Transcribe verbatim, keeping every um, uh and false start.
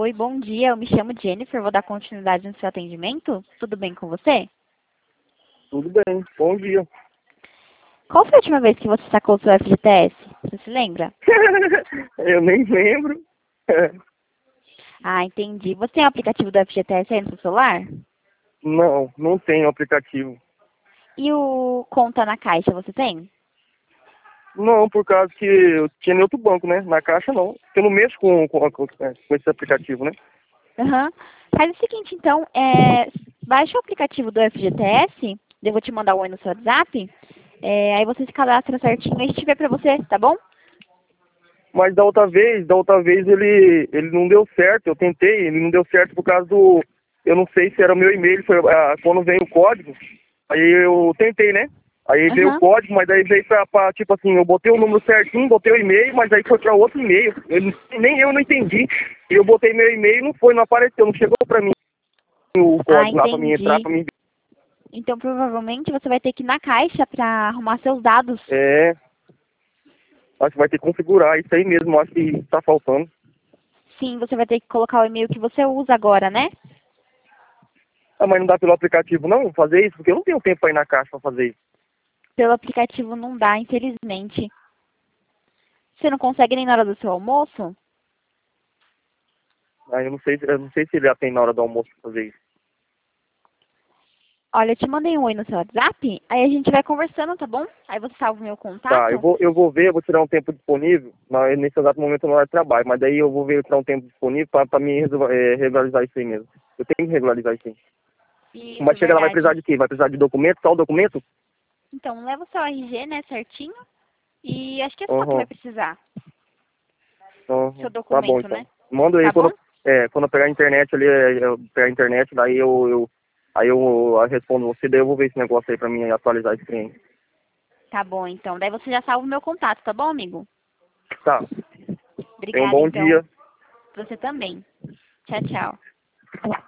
Oi, bom dia. Eu me chamo Jennifer, vou dar continuidade no seu atendimento. Tudo bem com você? Tudo bem, bom dia. Qual foi a última vez que você sacou o seu F G T S? Você se lembra? Eu nem lembro. Ah, entendi. Você tem o aplicativo do F G T S aí no seu celular? Não, não tenho aplicativo. E o conta na Caixa, você tem? Não, por causa que eu tinha em outro banco, né? Na Caixa não. Eu não mexo com, com, com, com esse aplicativo, né? Aham. Faz o seguinte, então, é, baixa o aplicativo do F G T S, eu vou te mandar um oi no seu WhatsApp, é, aí você se cadastra certinho e a gente vê pra você, tá bom? Mas da outra vez, da outra vez ele, ele não deu certo. Eu tentei, ele não deu certo por causa do... Eu não sei se era o meu e-mail, foi ah, quando veio o código. Aí eu tentei, né? Aí veio o Aham. código, mas daí veio pra, pra, tipo assim, eu botei o número certinho, botei o e-mail, mas aí foi pra outro e-mail. Eu não- nem eu não entendi. E eu botei meu e-mail e não foi, não apareceu, não chegou pra mim o Ah, código lá pra mim entrar, entendi. pra mim... Então, provavelmente, você vai ter que ir na Caixa pra arrumar seus dados. É, acho que vai ter que configurar isso aí mesmo, acho que tá faltando. Sim, você vai ter que colocar o e-mail que você usa agora, né? Ah, mas não dá pelo aplicativo não fazer isso? Porque eu não tenho tempo pra ir na caixa pra fazer isso. Pelo aplicativo não dá, infelizmente. Você não consegue nem na hora do seu almoço? Aí eu não sei, eu não sei se ele já tem na hora do almoço pra fazer isso. Olha, eu te mandei um oi no seu WhatsApp, aí a gente vai conversando, tá bom? Aí você salva o meu Tá, eu contato. vou, eu vou ver, eu vou tirar um tempo disponível, mas nesse exato momento eu não hora de trabalho, mas daí eu vou ver, tirar um tempo disponível pra, pra mim resol- é, regularizar isso aí mesmo. Eu tenho que regularizar isso aí. Isso, Mas chega lá, vai precisar verdade. de quê? Vai precisar de documento, só o documento? Então, leva o seu R G, né, certinho. E acho que é só que vai Uhum, precisar. Seu uhum. Tá bom documento, né? então. Manda aí Tá bom? quando, é, quando eu pegar a internet ali, é, eu pegar a internet, daí eu, eu, aí eu respondo você, daí eu vou ver esse negócio aí pra mim atualizar esse cliente. Tá bom, então. Daí você já salva o meu contato, tá bom, amigo? Tá, tenha um Obrigada, bom então. dia. Você também. Tchau, tchau.